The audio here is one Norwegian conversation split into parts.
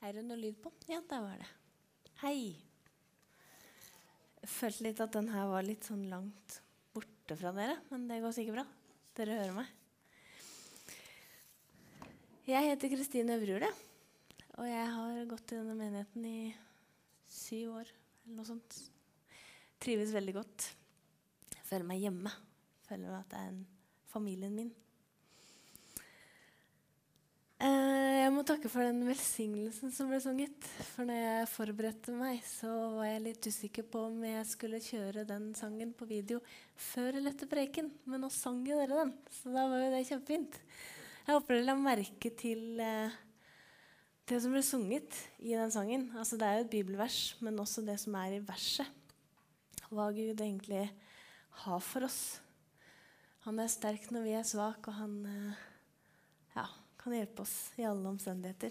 Er det noe lyd på? Ja, der var det. Hei. Jeg følte litt at den her var litt sånn langt borte fra dere, men det går sikkert bra. Dere hører meg. Jeg heter Kristine Øvrule, og jeg har gått i denne menigheten i 7 år, eller noe sånt. Trives veldig godt. Jeg føler meg hjemme. Jeg føler at det er familien min. Jeg må takke for den velsignelsen som ble sunget. For når jeg forberedte meg, så var jeg litt usikker på om jeg skulle kjøre den sangen på video før eller etter preken. Men nå sang jo dere den, så da var jo det kjempefint. Jeg håper dere la merke til det som ble sunget i den sangen. Altså det er jo et bibelvers, men også det som er i verset. Hva Gud egentlig har for oss. Han er sterk når vi er svak, og han kan hjelpe oss i alle omstendigheter.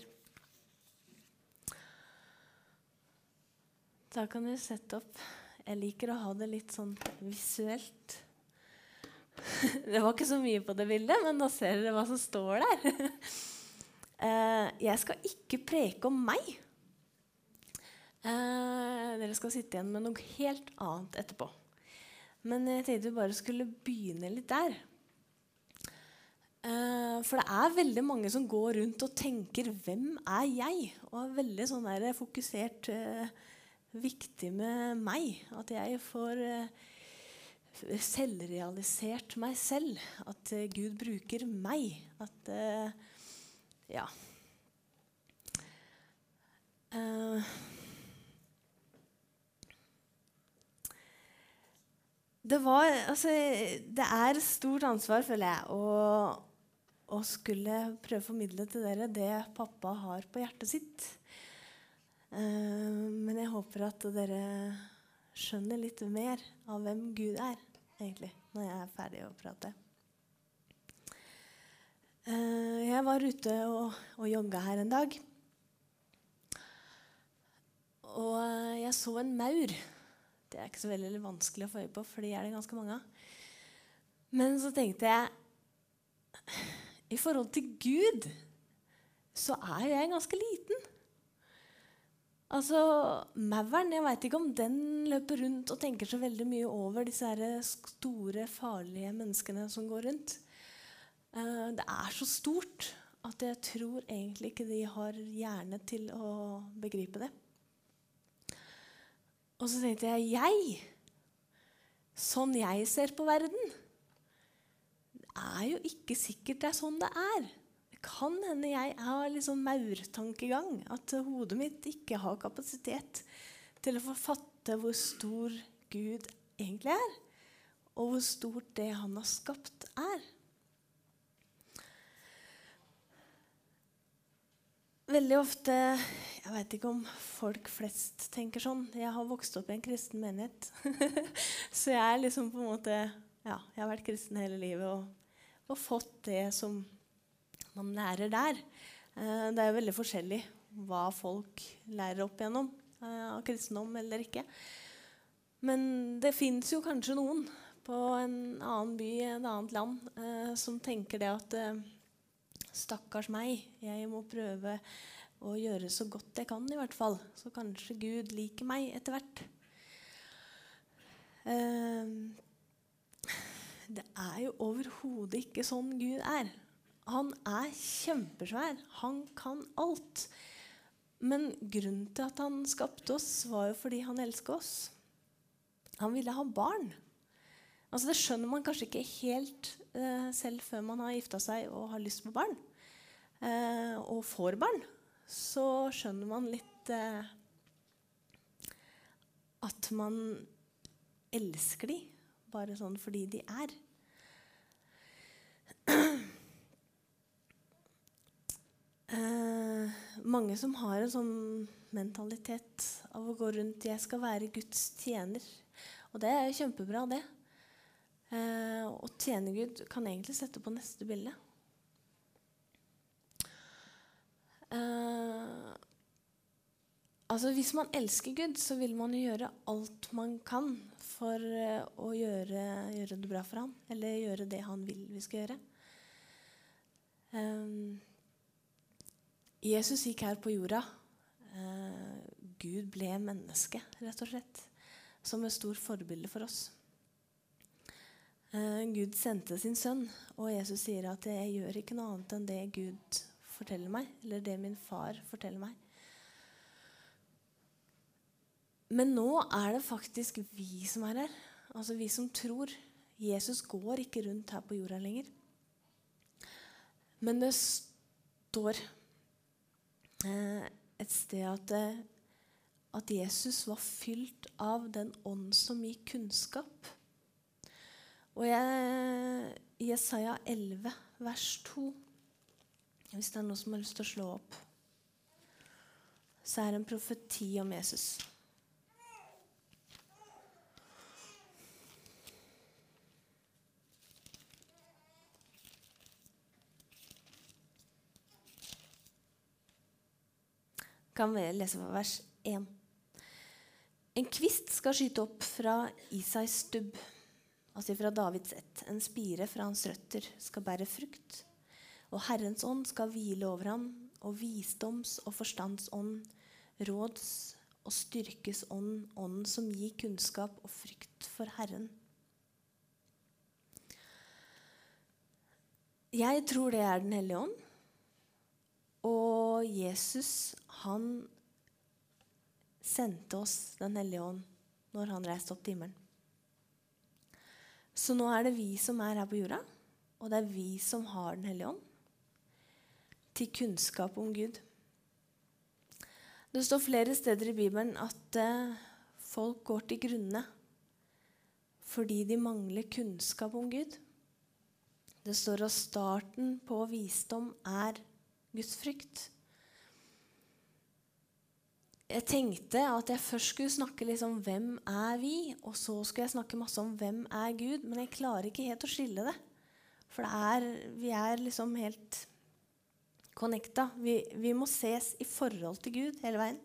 Da kan du sette opp. Jeg liker å ha det litt sånn visuelt. Det var ikke så mye på det bildet, men nå ser dere hva som står der. Jeg skal ikke preke om meg. Dere skal sitte igjen med noe helt annet etterpå. Men jeg tenkte vi bare skulle begynne litt der. For det er veldig mange som går rundt og tenker, hvem er jeg? Og er veldig sånn der fokusert viktig med meg. At jeg får selvrealisert meg selv. At Gud bruker meg. At, det er stort ansvar, føler jeg, å skulle prøve å formidle til dere det pappa har på hjertet sitt. Men jeg håper at dere skjønner litt mer av hvem Gud er, egentlig, når jeg er ferdig å prate. Jeg var ute og jogget her en dag. Og jeg så en maur. Det er ikke så veldig vanskelig å få øye på, for de er det ganske mange av. Men så tenkte jeg, i forhold til Gud, så er jeg ganske liten. Altså, mauren, jeg vet ikke om den løper rundt og tenker så veldig mye over disse her store, farlige menneskene som går rundt. Det er så stort at jeg tror egentlig ikke de har hjerne til å begripe det. Og så tenkte jeg, sånn jeg ser på verden, det er jo ikke sikkert det er sånn det er. Det kan hende jeg har litt sånn maurtankegang, at hodet mitt ikke har kapasitet til å få fatte hvor stor Gud egentlig er, og hvor stort det han har skapt er. Veldig ofte, jeg vet ikke om folk flest tenker sånn, jeg har vokst opp i en kristen menighet, så jeg er liksom på en måte, jeg har vært kristen hele livet og fått det som man lærer der. Det er jo veldig forskjellig hva folk lærer opp igjennom av kristendom eller ikke. Men det finnes jo kanskje noen på en annen by, et annet land, som tenker det at stakkars meg, jeg må prøve å gjøre så godt jeg kan i hvert fall. Så kanskje Gud liker meg etter hvert. Det er jo overhodet ikke sånn Gud er. Han er kjempesvær. Han kan alt. Men grunnen til at han skapte oss var jo fordi han elsket oss. Han ville ha barn. Altså det skjønner man kanskje ikke helt selv før man har giftet seg og har lyst på barn. Og får barn. Så skjønner man litt at man elsker de. Bare sånn fordi de er. Mange som har en sånn mentalitet av å gå rundt, jeg skal være Guds tjener. Og det er jo kjempebra det. Å tjene Gud kan egentlig sette på neste bilde. Altså hvis man elsker Gud, så vil man jo gjøre alt man kan for å gjøre det bra for han, eller gjøre det han vil vi skal gjøre. Jesus gikk her på jorda Gud ble menneske, rett og slett. Som et stort forbilde for oss. Gud sendte sin sønn, og Jesus sier at jeg gjør ikke noe annet enn det Gud forteller meg, eller det min far forteller meg. Men nå det faktisk vi som her, altså vi som tror. Jesus går ikke rundt her på jorda lenger. Men det står et sted at Jesus var fylt av den ånd som gir kunnskap. Og i Jesaja 11, vers 2, hvis det noe som har lyst til å slå opp, så det en profeti om Jesus. Kan vi lese fra vers 1. En kvist skal skyte opp fra Isais stubb, altså fra Davids ett. En spire fra hans røtter skal bære frukt. Og Herrens ånd skal hvile over ham, og visdoms- og forstandsånd, råds- og styrkes ånd, ånden som gir kunnskap og frykt for Herren. Jeg tror det Den hellige ånd. Og Jesus, han sendte oss Den hellige ånd når han reiste opp til himmelen. Så nå det vi som her på jorda, og det vi som har Den hellige ånd, til kunnskap om Gud. Det står flere steder i Bibelen at folk går til grunne fordi de mangler kunnskap om Gud. Det står at starten på visdom Guds frykt. Jeg tenkte at jeg først skulle snakke litt om hvem vi, og så skulle jeg snakke masse om hvem Gud, men jeg klarer ikke helt å skille det. For vi liksom helt connecta. Vi må ses i forhold til Gud hele veien.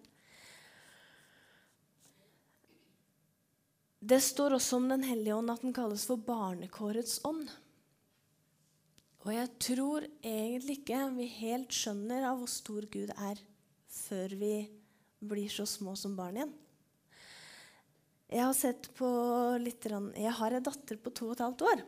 Det står også om Den hellige ånd at den kalles for barnekårets ånd. Og jeg tror egentlig ikke vi helt skjønner av hvor stor Gud før vi blir så små som barn igjen. Jeg har sett på jeg har en datter på 2,5 år.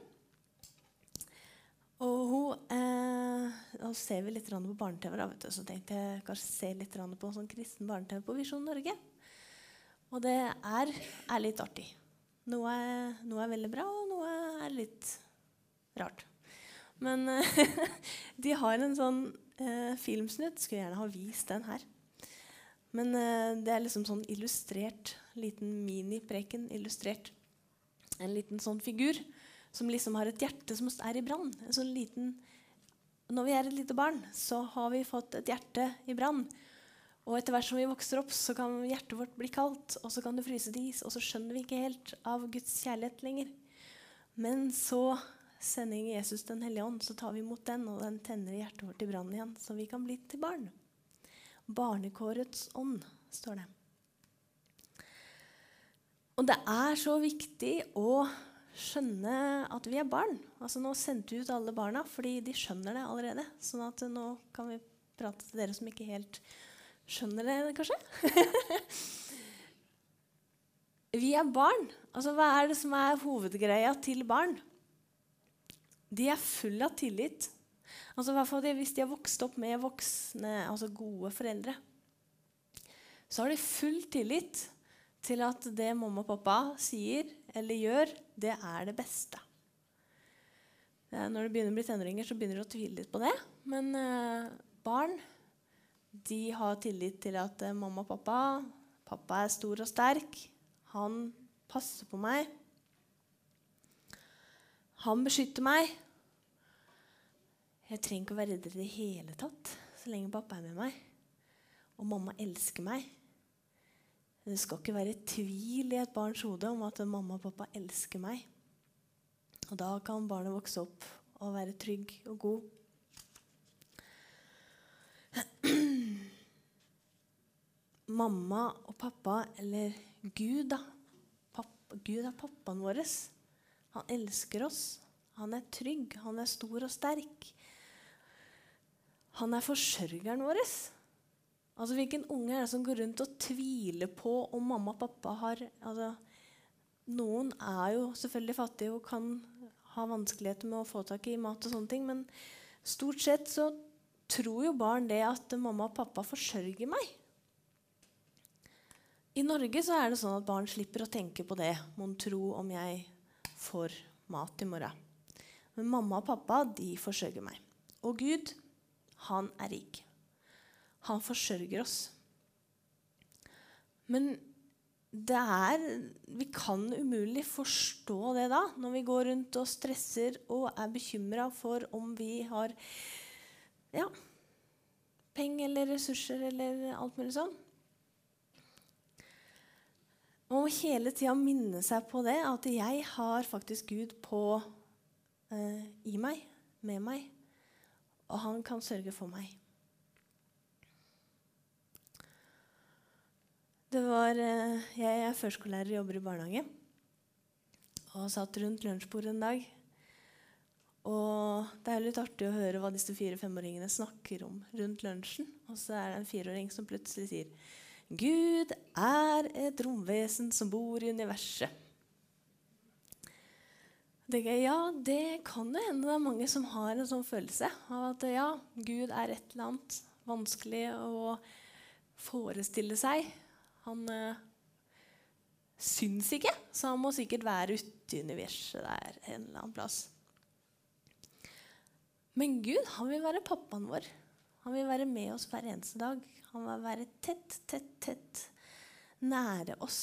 Og nå ser vi litt på barne-TV, så tenkte jeg kanskje se litt på sånn kristen barne-TV på Visjon Norge. Og det litt artig. Noe veldig bra, og noe litt rart. Men de har en sånn filmsnutt, skulle gjerne ha vist den her. Men det liksom sånn illustrert, liten mini-preken illustrert. En liten sånn figur som liksom har et hjerte som i brann. En sånn liten, når vi et lite barn, så har vi fått et hjerte i brann. Og etter hvert som vi vokser opp, så kan hjertet vårt bli kaldt, og så kan det fryse til is, og så skjønner vi ikke helt av Guds kjærlighet lenger. Men så sending Jesus Den hellige ånd, så tar vi imot den, og den tenner hjertet vårt i brann igjen, så vi kan bli til barn. Barnekårets ånd, står det. Og det så viktig å skjønne at vi barn. Altså nå sendte vi ut alle barna, fordi de skjønner det allerede. Sånn at nå kan vi prate til dere som ikke helt skjønner det, kanskje? Vi barn. Altså hva det som hovedgreia til barn? De full av tillit. Altså, i hvert fall hvis de har vokst opp med voksne, altså gode foreldre, så har de full tillit til at det mamma og pappa sier eller gjør, det det beste. Når det begynner å bli tenåringer, så begynner de å tvile litt på det. Men barn, de har tillit til at mamma og pappa stor og sterk, han passer på meg, han beskytter meg. Jeg trenger ikke å være redd i det hele tatt, så lenge pappa med meg. Og mamma elsker meg. Det skal ikke være tvil i et barns hode om at mamma og pappa elsker meg. Og da kan barnet vokse opp og være trygg og god. Mamma og pappa, eller Gud da. Gud pappaen vår. Han elsker oss. Han trygg. Han stor og sterk. Han forsørgeren vår. Altså, hvilken unge er det som går rundt og tviler på om mamma og pappa har noen er jo selvfølgelig fattige og kan ha vanskeligheter med å få tak i mat og sånne ting, men stort sett så tror jo barn det at mamma og pappa forsørger meg. I Norge så er det sånn at barn slipper å tenke på det. Mon tro om jeg får mat i morgen. Men mamma og pappa, de forsørger meg. Og Gud, han er rik. Han forsørger oss. Men vi kan umulig forstå det da, når vi går rundt og stresser og er bekymret for om vi har penger eller ressurser eller alt mulig sånn. Man må hele tiden minne seg på det, at jeg har faktisk Gud i meg, med meg, og han kan sørge for meg. Jeg er førskolelærer og jobber i barnehage, og satt rundt lunsjbordet en dag. Og det er litt artig å høre hva disse 4-5-åringene snakker om rundt lunsjen. Og så er det en 4-åring som plutselig sier, Gud er et romvesen som bor i universet. Det kan jo hende det er mange som har en sånn følelse av at Gud er et eller annet vanskelig å forestille seg. Han syns ikke, så han må sikkert være ute i universet der en eller annen plass. Men Gud, han vil være pappaen vår. Han vil være med oss hver eneste dag. Han vil være tett nære oss.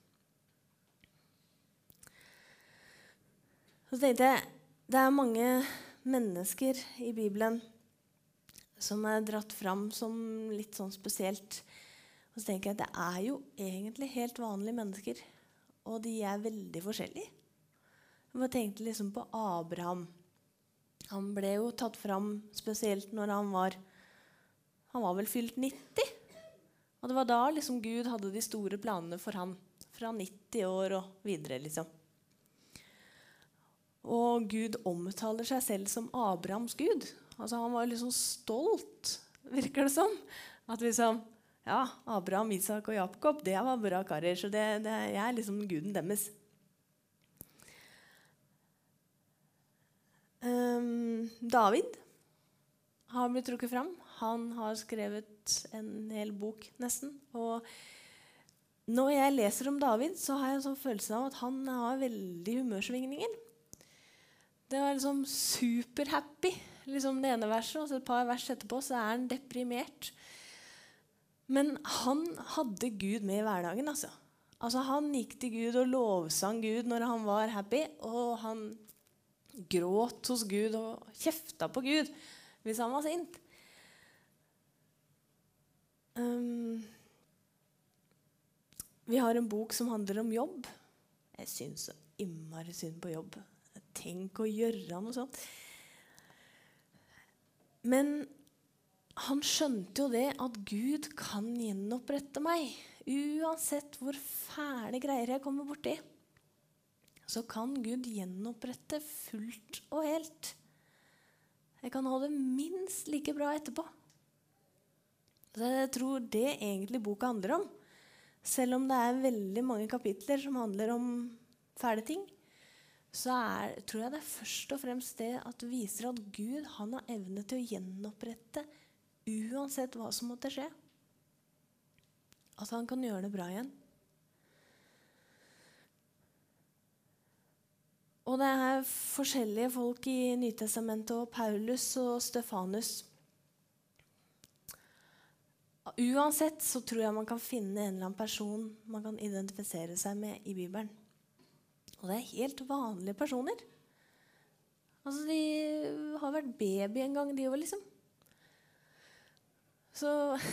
Så tenkte jeg, det er mange mennesker i Bibelen som er dratt fram som litt sånn spesielt. Og så tenker jeg, det er jo egentlig helt vanlige mennesker, og de er veldig forskjellige. Jeg tenkte liksom på Abraham. Han ble jo tatt fram spesielt når han var vel fylt 90. Og det var da liksom Gud hadde de store planene for han, fra 90 år og videre liksom. Og Gud omtaler seg selv som Abrahams Gud. Altså han var liksom stolt, virker det som. At liksom, Abraham, Isak og Jakob, det var bra karer, så jeg er liksom guden deres. David har blitt trukket fram. Han har skrevet en hel bok nesten. Og når jeg leser om David, så har jeg en sånn følelse av at han har veldig humørsvingninger. Det var liksom superhappy, liksom det ene verset, og så et par vers etterpå så er han deprimert. Men han hadde Gud med i hverdagen, altså. Han gikk til Gud og lovsang Gud når han var happy, og han gråt hos Gud og kjefta på Gud hvis han var sint. Vi har en bok som handler om jobb. Jeg synes så innmari synd på jobb. Tenk å gjøre noe sånt. Men han skjønte jo det at Gud kan gjenopprette meg. Uansett hvor fæle greier jeg kommer borti, så kan Gud gjenopprette fullt og helt. Jeg kan ha det minst like bra etterpå. Så jeg tror det egentlig boka handler om. Selv om det er veldig mange kapitler som handler om fæle ting, så tror jeg det er først og fremst det at det viser at Gud han har evne til å gjenopprette uansett hva som måtte skje. At han kan gjøre det bra igjen. Og det er forskjellige folk i Nytestamentet, og Paulus og Stefanus. Uansett så tror jeg man kan finne en eller annen person man kan identifisere seg med i Bibelen. Og det er helt vanlige personer. De har vært baby en gang, de også liksom. Så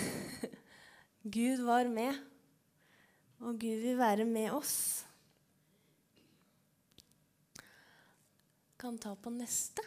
Gud var med, og Gud vil være med oss. Kan ta på neste.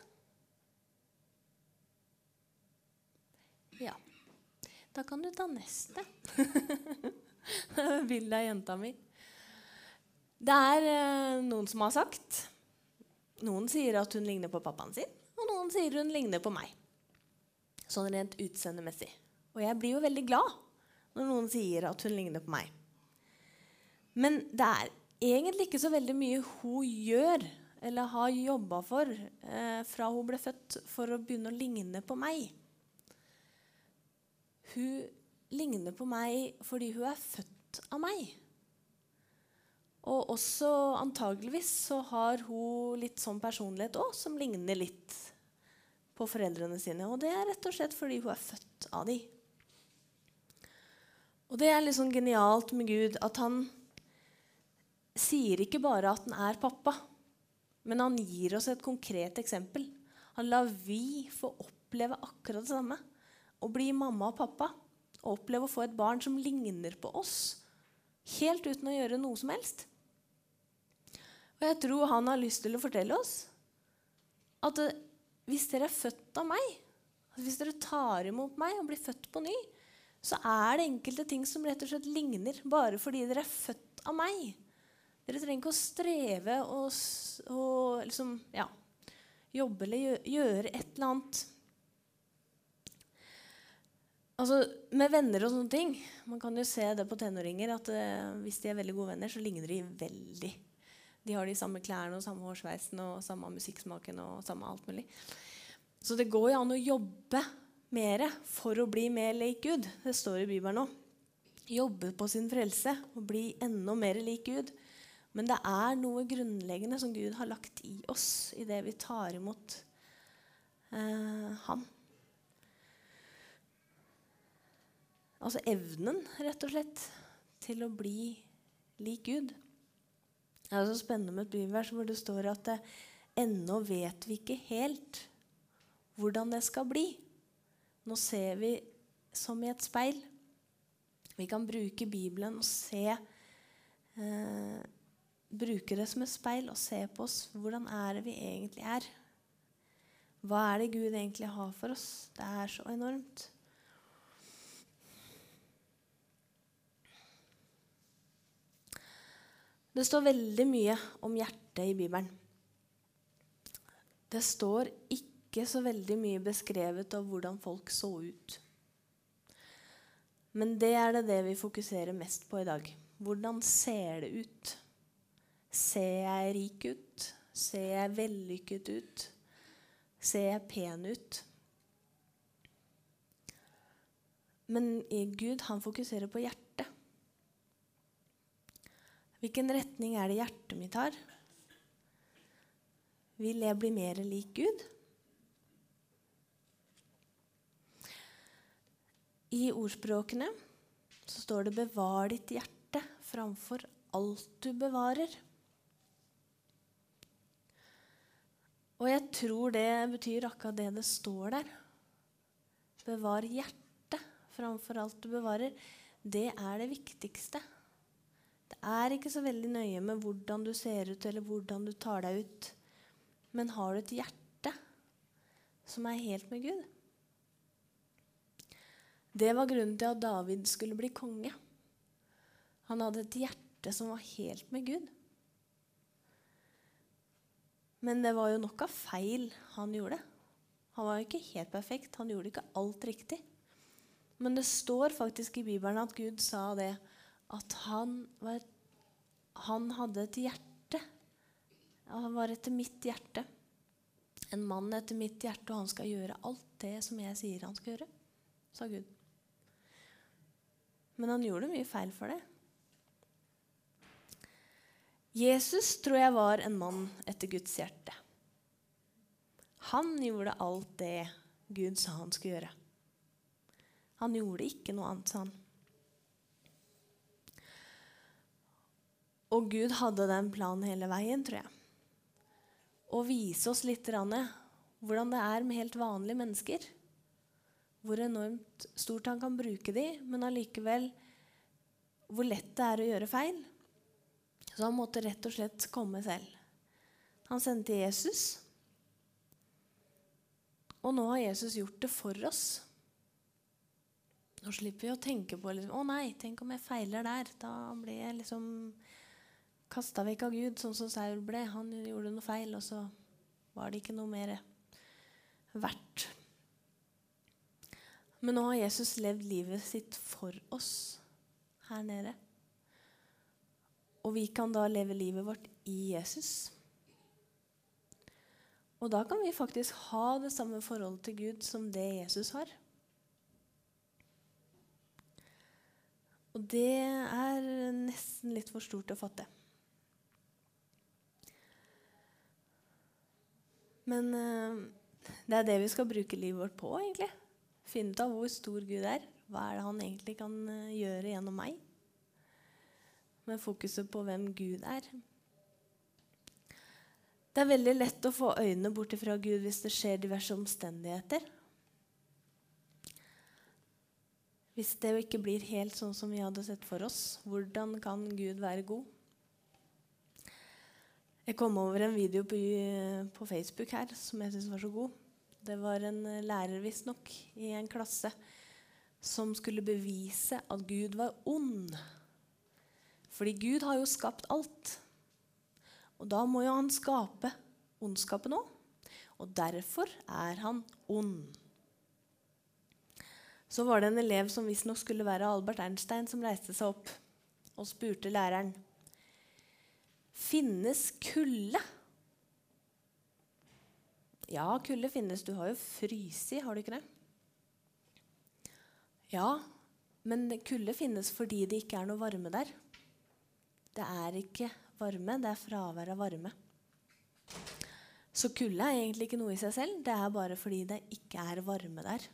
Ja, da kan du ta neste. Det er bildet av jenta mi. Det er noen som har sagt. Noen sier at hun ligner på pappaen sin, og noen sier hun ligner på meg. Sånn rent utseendemessig. Og jeg blir jo veldig glad når noen sier at hun ligner på meg. Men det er egentlig ikke så veldig mye hun gjør, eller har jobbet for, fra hun ble født, for å begynne å ligne på meg. Hun ligner på meg fordi hun er født av meg. Og også antageligvis så har hun litt sånn personlighet også, som ligner litt på foreldrene sine. Og det er rett og slett fordi hun er født av dem. Og det er litt sånn genialt med Gud, at han sier ikke bare at han er pappa, men han gir oss et konkret eksempel. Han lar vi få oppleve akkurat det samme. Å bli mamma og pappa, og oppleve å få et barn som ligner på oss, helt uten å gjøre noe som helst. Og jeg tror han har lyst til å fortelle oss at hvis dere er født av meg, hvis dere tar imot meg og blir født på ny, så er det enkelte ting som rett og slett ligner, bare fordi dere er født av meg. Dere trenger ikke å streve og liksom, ja, jobbe eller gjøre et eller annet. Altså, med venner og sånne ting, man kan jo se det på tenåringer, at hvis de er veldig gode venner, så ligner de veldig. De har de samme klærne og samme hårsveisen og samme musikksmaken og samme alt mulig. Så det går jo an å jobbe mer for å bli mer lik Gud. Det står i Bibelen nå. Jobbe på sin frelse og bli enda mer lik Gud. Men det er noe grunnleggende som Gud har lagt i oss i det vi tar imot ham. Altså evnen, rett og slett, til å bli lik Gud. Det er så spennende med et bibelvers hvor det står at ennå vet vi ikke helt hvordan det skal bli. Nå ser vi som i et speil. Vi kan bruke Bibelen og bruke det som et speil og se på oss. Hvordan er det vi egentlig er? Hva er det Gud egentlig har for oss? Det er så enormt. Det står veldig mye om hjertet i Bibelen. Det står ikke så veldig mye beskrevet av hvordan folk så ut. Men det er det vi fokuserer mest på i dag. Hvordan ser det ut? Ser jeg rik ut? Ser jeg vellykket ut? Ser jeg pen ut? Men Gud, han fokuserer på hjertet. Hvilken retning er det hjertet mitt har? Vil jeg bli mer lik Gud? I ordspråkene så står det «bevar ditt hjerte framfor alt du bevarer». Og jeg tror det betyr akkurat det står der. Bevar hjertet framfor alt du bevarer. Det er det viktigste. Det er ikke så veldig nøye med hvordan du ser ut, eller hvordan du tar deg ut. Men har du et hjerte som er helt med Gud? Det var grunnen til at David skulle bli konge. Han hadde et hjerte som var helt med Gud. Men det var jo nok av feil han gjorde. Han var jo ikke helt perfekt, han gjorde ikke alt riktig. Men det står faktisk i Bibelen at Gud sa det, at han hadde et hjerte. Han var etter mitt hjerte. En mann etter mitt hjerte, og han skal gjøre alt det som jeg sier han skal gjøre, sa Gud. Men han gjorde mye feil for det. Jesus tror jeg var en mann etter Guds hjerte. Han gjorde alt det Gud sa han skulle gjøre. Han gjorde ikke noe annet, sa han. Og Gud hadde den planen hele veien, tror jeg. Å vise oss litt hvordan det er med helt vanlige mennesker. Hvor enormt stort han kan bruke de, men allikevel hvor lett det er å gjøre feil. Så han måtte rett og slett komme selv. Han sendte Jesus. Og nå har Jesus gjort det for oss. Nå slipper vi å tenke på å nei, tenk om jeg feiler der. Da blir jeg kastet vekk av Gud, sånn som Saul ble. Han gjorde noe feil, og så var det ikke noe mer verdt. Men nå har Jesus levd livet sitt for oss her nede. Og vi kan da leve livet vårt i Jesus. Og da kan vi faktisk ha det samme forholdet til Gud som det Jesus har. Og det er nesten litt for stort å fatte. Men det er det vi skal bruke livet vårt på, egentlig. Finne ut av hvor stor Gud er. Hva er det han egentlig kan gjøre gjennom meg? Med fokuset på hvem Gud er. Det er veldig lett å få øynene bort fra Gud hvis det skjer diverse omstendigheter. Hvis det jo ikke blir helt sånn som vi hadde sett for oss, hvordan kan Gud være god? Jeg kom over en video på Facebook her som jeg synes var så god. Det var en lærer visst nok i en klasse som skulle bevise at Gud var ond. Fordi Gud har jo skapt alt. Og da må jo han skape ondskapen også. Og derfor er han ond. Så var det en elev som visst nok skulle være Albert Einstein som reiste seg opp og spurte læreren: Finnes kulde? Ja, kulde finnes. Du har jo fryst, har du ikke det? Ja, men kulde finnes fordi det ikke er noe varme der. Det er ikke varme, det er fravær av varme. Så kulde er egentlig ikke noe i seg selv, det er bare fordi det ikke er varme der.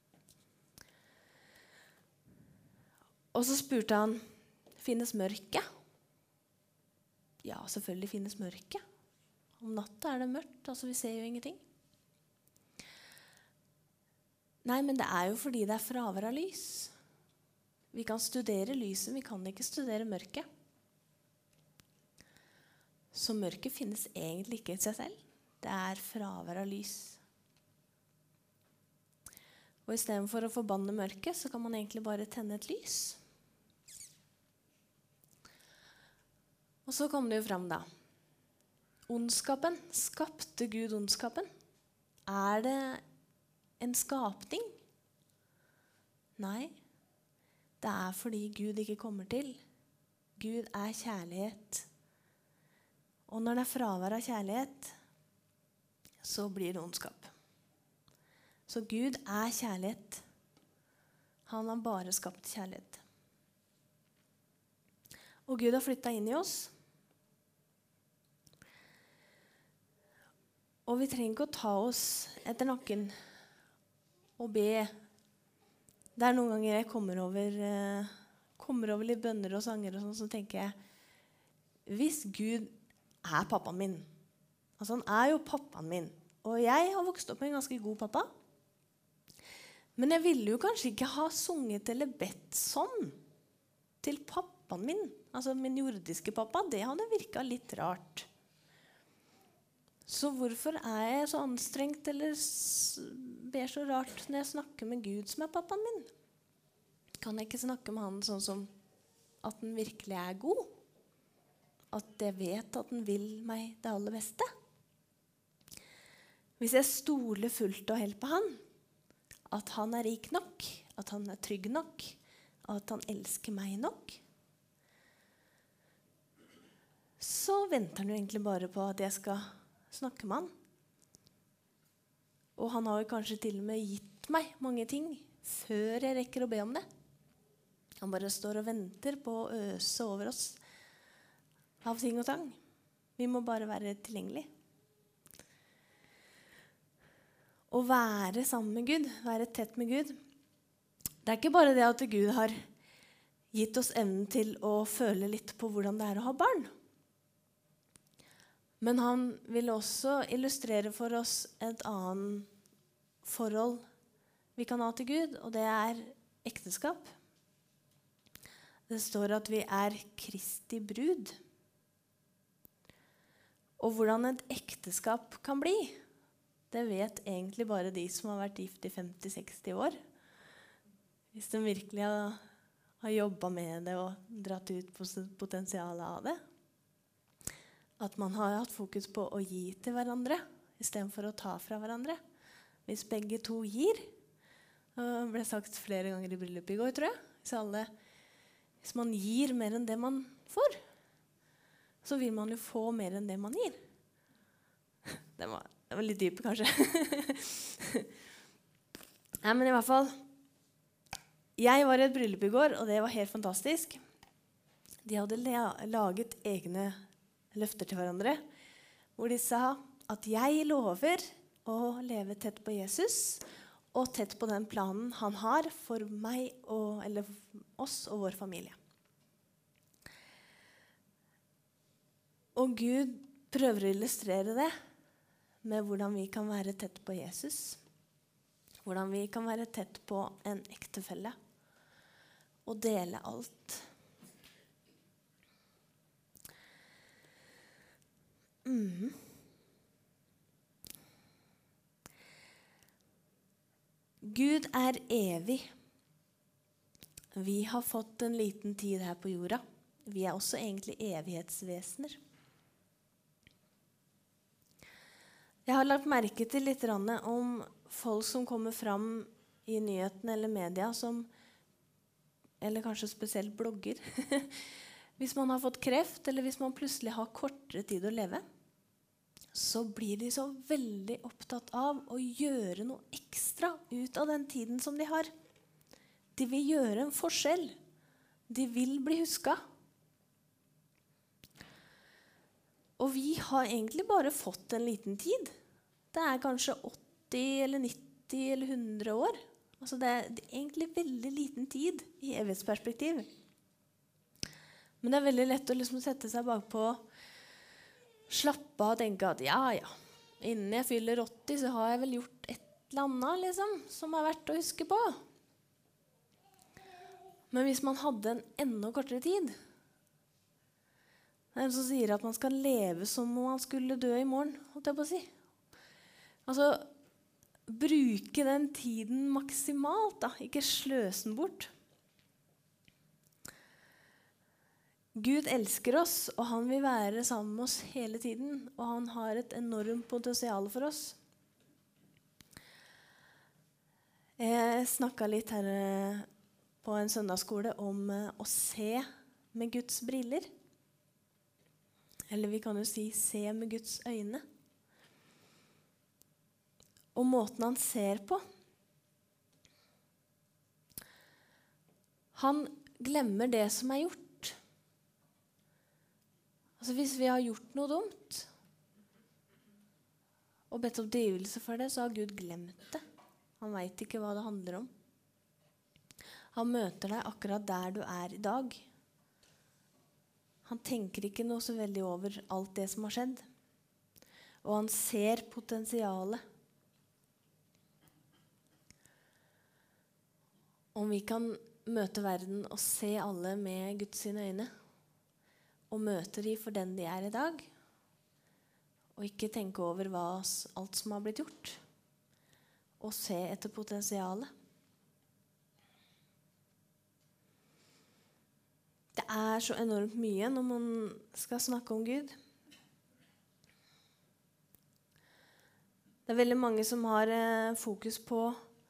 Og så spurte han, finnes mørke? Ja, selvfølgelig finnes mørke. Om natta er det mørkt, altså vi ser jo ingenting. Nei, men det er jo fordi det er fravær av lys. Vi kan studere lyset, vi kan ikke studere mørket. Så mørket finnes egentlig ikke i seg selv. Det er fravær av lys. Og i stedet for å forbanne mørket, så kan man egentlig bare tenne et lys. Og så kom det jo fram da. Ondskapen, skapte Gud ondskapen? Er det en skapning? Nei, det er fordi Gud ikke kommer til. Gud er kjærlighet. Og når det er fravær av kjærlighet, så blir det ondskap. Så Gud er kjærlighet. Han har bare skapt kjærlighet. Og Gud har flyttet inn i oss. Og vi trenger ikke å ta oss etter nakken og be. Det er noen ganger jeg kommer over litt bønner og sanger og sånn, så tenker jeg, hvis Gud er pappaen min, altså han er jo pappaen min, og jeg har vokst opp med en ganske god pappa, men jeg ville jo kanskje ikke ha sunget eller bedt sånn til pappaen min, altså min jordiske pappa, det hadde virket litt rart. Så hvorfor er jeg så anstrengt eller ber så rart når jeg snakker med Gud som er pappaen min? Kan jeg ikke snakke med han sånn som at han virkelig er god? At jeg vet at han vil meg det aller beste? Hvis jeg stoler fullt og helt på han, at han er rik nok, at han er trygg nok, at han elsker meg nok, så venter han jo egentlig bare på at jeg skal snakke med han. Og han har jo kanskje til og med gitt meg mange ting før jeg rekker å be om det. Han bare står og venter på å øse over oss av ting og tang. Vi må bare være tilgjengelige. Å være sammen med Gud, være tett med Gud, det er ikke bare det at Gud har gitt oss evnen til å føle litt på hvordan det er å ha barn. Men han vil også illustrere for oss et annet forhold vi kan ha til Gud, og det er ekteskap. Det står at vi er Kristi brud. Og hvordan et ekteskap kan bli, det vet egentlig bare de som har vært gift i 50-60 år. Hvis de virkelig har jobbet med det og dratt ut potensialet av det. At man har hatt fokus på å gi til hverandre, i stedet for å ta fra hverandre. Hvis begge to gir, Det ble sagt flere ganger i bryllupet i går, tror jeg. Hvis man gir mer enn det man får, så vil man jo få mer enn det man gir. Det var litt dyp, kanskje. Nei, men i hvert fall, jeg var i et bryllup i går, og det var helt fantastisk. De hadde laget egne løfter til hverandre, hvor de sa at jeg lover å leve tett på Jesus, og tett på den planen han har for meg, eller oss og vår familie. Og Gud prøver å illustrere det med hvordan vi kan være tett på Jesus, hvordan vi kan være tett på en ektefelle, og dele alt. Gud er evig. Vi har fått en liten tid her på jorda. Vi er også egentlig evighetsvesener. Jeg har lagt merke til litt om folk som kommer fram i nyhetene eller media, eller kanskje spesielt blogger. Hvis man har fått kreft, eller hvis man plutselig har kortere tid å leve, så blir de så veldig opptatt av å gjøre noe ekstra ut av den tiden som de har. De vil gjøre en forskjell. De vil bli husket. Og vi har egentlig bare fått en liten tid. Det er kanskje 80 eller 90 eller 100 år. Altså det er egentlig veldig liten tid i evighetsperspektiv. Men det er veldig lett å liksom sette seg bakpå, slappe av og tenke at ja, innen jeg fyller 80 så har jeg vel gjort et eller annet liksom, som er verdt å huske på. Men hvis man hadde en enda kortere tid, det er en som sier at man skal leve som om man skulle dø i morgen, holdt jeg på å si. Altså, bruke den tiden maksimalt, da. Ikke sløse den bort. Gud elsker oss, og han vil være sammen med oss hele tiden, og han har et enormt potensial for oss. Jeg snakket litt her på en søndagsskole om å se med Guds briller. Eller vi kan jo si se med Guds øyne. Og måten han ser på. Han glemmer det som er gjort. Altså hvis vi har gjort noe dumt og bedt om tilgivelse for det, så har Gud glemt det. Han vet ikke hva det handler om. Han møter deg akkurat der du er i dag. Han tenker ikke noe så veldig over alt det som har skjedd. Og han ser potensialet. Om vi kan møte verden og se alle med Guds sine øyne, og møte de for den de er i dag, og ikke tenke over alt som har blitt gjort, og se etter potensialet. Det er så enormt mye når man skal snakke om Gud. Det er veldig mange som har fokus på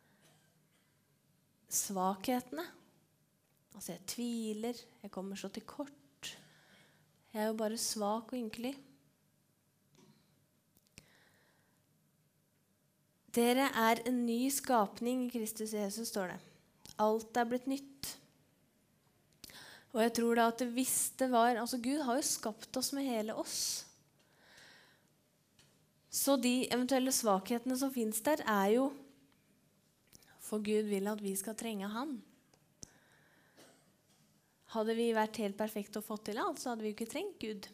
svakhetene. Altså jeg tviler, jeg kommer så til kort. Jeg er jo bare svak og ynkelig. Dere er en ny skapning i Kristus Jesus, står det. Alt er blitt nytt. Og jeg tror da at hvis det var, altså Gud har jo skapt oss med hele oss. Så de eventuelle svakhetene som finnes der er jo, for Gud vil at vi skal trenge han. Hadde vi vært helt perfekte og fått til alt, så hadde vi jo ikke trengt Gud.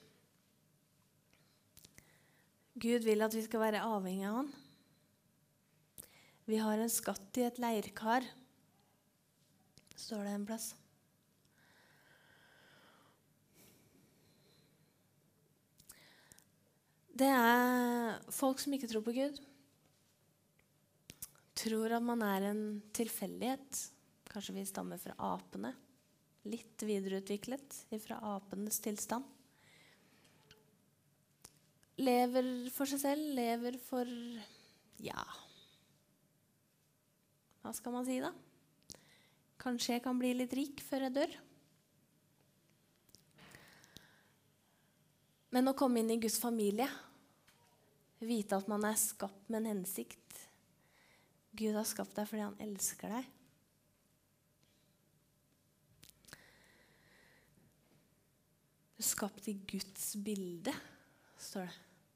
Gud vil at vi skal være avhengig av han. Vi har en skatt i et leirkar, står det en plass. Det er folk som ikke tror på Gud. Tror at man er en tilfeldighet. Kanskje vi stammer fra apene. Litt videreutviklet fra apenes tilstand. Lever for seg selv, lever for, hva skal man si da? Kanskje jeg kan bli litt rik før jeg dør? Men å komme inn i Guds familie, vite at man er skapt med en hensikt. Gud har skapt deg fordi han elsker deg. Du er skapt i Guds bilde, står det.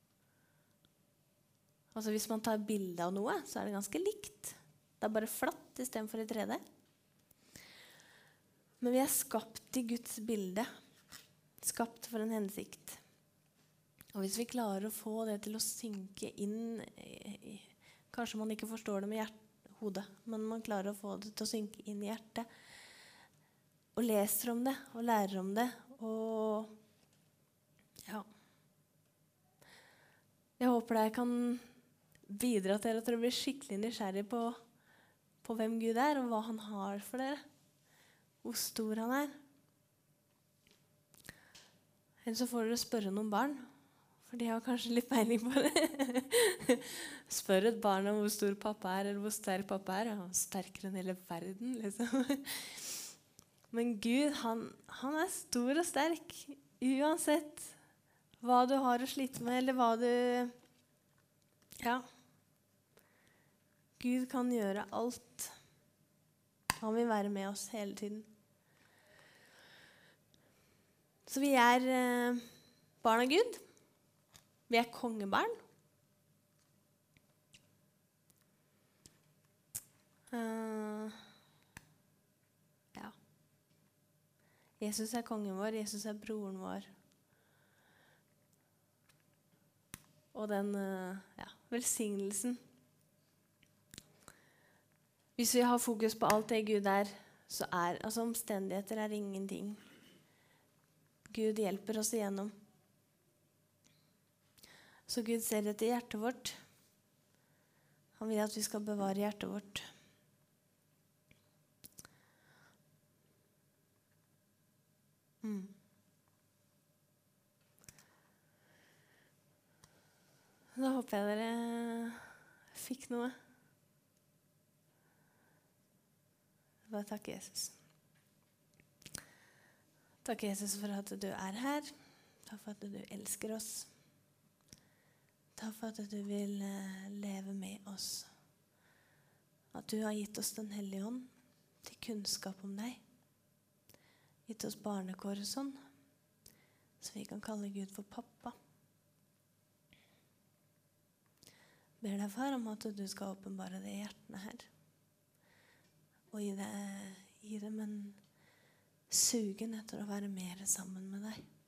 Altså hvis man tar bilde av noe, så er det ganske likt. Det er bare flatt i stedet for i 3D. Men vi er skapt i Guds bilde. Skapt for en hensikt. Og hvis vi klarer å få det til å synke inn kanskje man ikke forstår det med hodet, men man klarer å få det til å synke inn i hjertet. Og leser om det, og lærer om det. Og ja. Jeg håper jeg kan bidra til at dere blir skikkelig nysgjerrig på hvem Gud er, og hva han har for dere. Hvor stor han er. Eller så får dere spørre noen barn. For de har kanskje litt peiling på det. Spør et barn om hvor stor pappa er, eller hvor sterk pappa er. Han er sterkere enn hele verden, liksom. Men Gud, han er stor og sterk. Uansett hva du har å slite med, eller hva du... Ja. Gud kan gjøre alt. Han vil være med oss hele tiden. Så vi er barn av Gud. Vi er kongebarn. Ja. Jesus er kongen vår, Jesus er broren vår. Og den velsignelsen. Hvis vi har fokus på alt det Gud er, så er omstendigheter er ingenting. Gud hjelper oss igjennom. Så Gud ser etter hjertet vårt. Han vil at vi skal bevare hjertet vårt. Da håper jeg dere fikk noe. Bare takk Jesus. Takk Jesus for at du er her. Takk for at du elsker oss. Takk for at du vil leve med oss. At du har gitt oss den hellige ånd til kunnskap om deg. Gitt oss barnekår og sånn, så vi kan kalle Gud for pappa. Ber deg, far, om at du skal åpenbare det i hjertene her. Og gi dem en sugen etter å være mer sammen med deg.